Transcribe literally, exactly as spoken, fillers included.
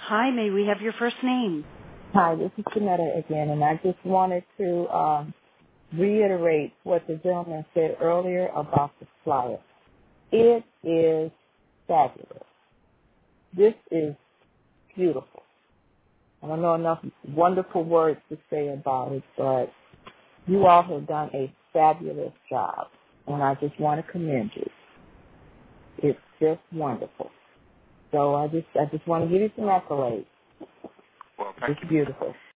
Hi, may we have your first name? Hi, this is Janetta again, and I just wanted to um, reiterate what the gentleman said earlier about the flyer. It is fabulous. This is beautiful. I don't know enough wonderful words to say about it, but you all have done a fabulous job, and I just want to commend you. It's just wonderful. So I just I just want to give you some accolades. Well, thank It's you. beautiful.